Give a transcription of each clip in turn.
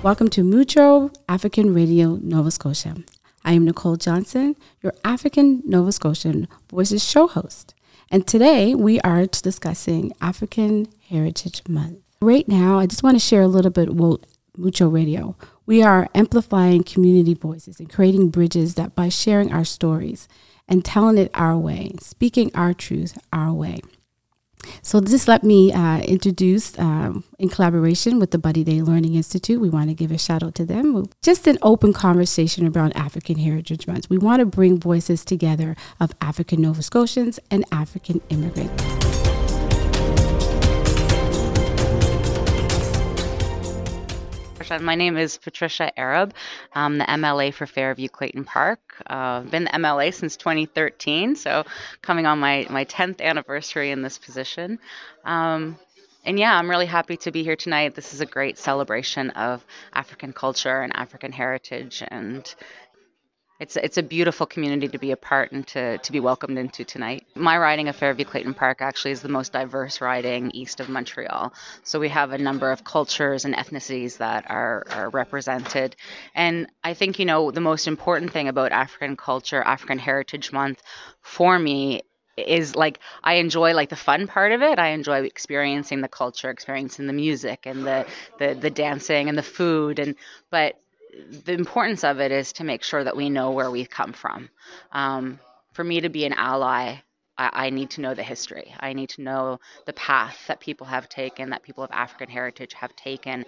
Welcome to Mucho African Radio Nova Scotia. I am Nicole Johnson, your African Nova Scotian Voices show host. And today we are discussing African Heritage Month. Right now, I just want to share a little bit about Mucho Radio. We are amplifying community voices and creating bridges that by sharing our stories and telling it our way, speaking our truth our way. So just let me introduce, in collaboration with the Buddy Day Learning Institute, we want to give a shout out to them. Just an open conversation around African Heritage Month. We want to bring voices together of African Nova Scotians and African immigrants. My name is Patricia Arab. I'm the MLA for Fairview Clayton Park. I've been the MLA since 2013, so coming on my 10th anniversary in this position. And yeah, I'm really happy to be here tonight. This is a great celebration of African culture and African heritage, and it's a beautiful community to be a part and to be welcomed into tonight. My riding of Fairview Clayton Park actually is the most diverse riding east of Montreal. So we have a number of cultures and ethnicities that are represented. And I think, the most important thing about African culture, African Heritage Month for me is I enjoy the fun part of it. I enjoy experiencing the culture, experiencing the music and the dancing and the food, but the importance of it is to make sure that we know where we've come from. For me to be an ally, I need to know the history. I need to know the path that people have taken, that people of African heritage have taken,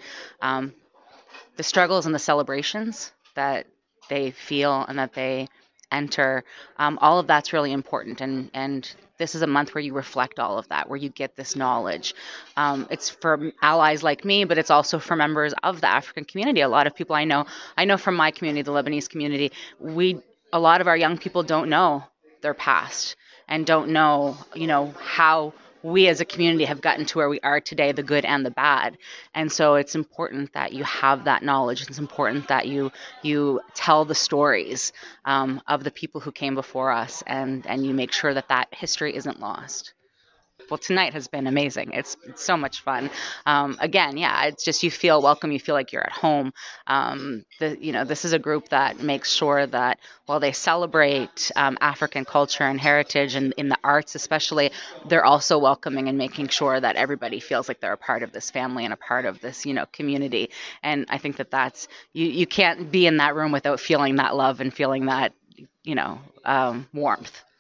the struggles and the celebrations that they feel and that they enter. All of that's really important, and this is a month where you reflect all of that, where you get this knowledge. It's for allies like me, but it's also for members of the African community. A lot of people I know from my community, the Lebanese community, a lot of our young people don't know their past and don't know, how we as a community have gotten to where we are today, the good and the bad. And so it's important that you have that knowledge. It's important that you tell the stories of the people who came before us, and you make sure that history isn't lost. Well, tonight has been amazing. It's so much fun. Again, yeah, it's just you feel welcome. You feel like you're at home. This is a group that makes sure that while they celebrate African culture and heritage, and in the arts especially, they're also welcoming and making sure that everybody feels like they're a part of this family and a part of this, community. And I think that's you can't be in that room without feeling that love and feeling that, warmth.